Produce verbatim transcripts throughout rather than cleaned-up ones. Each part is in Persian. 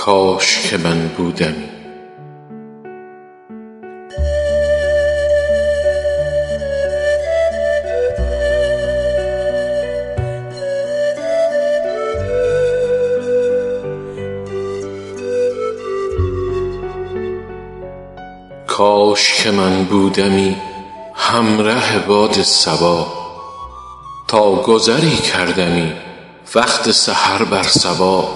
کاش که من بودمی. کاش که من بودمی همره باد صبا، تا گذری کردمی وقت سحر بر صبا.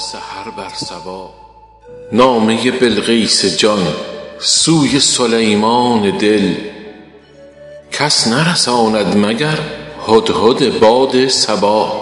نامه بلقیس جان سوی سلیمان دل، کس نرساند مگر هدهد باد صبا.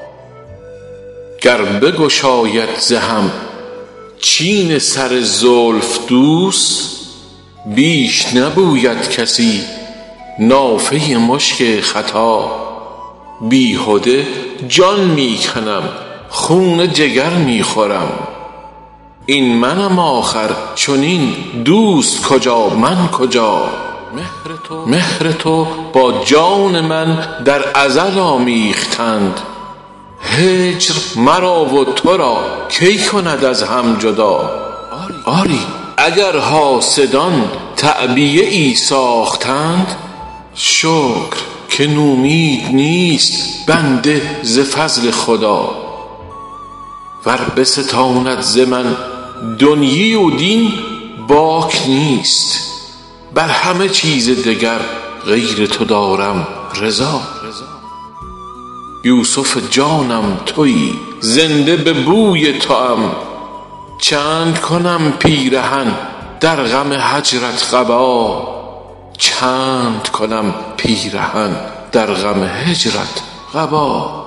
گر بگشاید ز هم چین سر زلف دوست، بیش نبوید کسی نافه مشک ختا. بیهده جان می کنم خون جگر می خورم، این منم آخر چنین دوست کجا من کجا. مهر تو با جان من در ازل آمیختند، هجر مرا و تو را کی کند از هم جدا. آری اگر حاسدان تعبیه ای ساختند، شکر که نومید نیست بنده ز فضل خدا. ور بستاند ز من دنیی و دین باک نیست، بر همه چیز دگر غیر تو دارم رضا. یوسف جانم تویی زنده به بوی توام، چند کنم پیرهن در غم هجرت قبا. چند کنم پیرهن در غم هجرت قبا.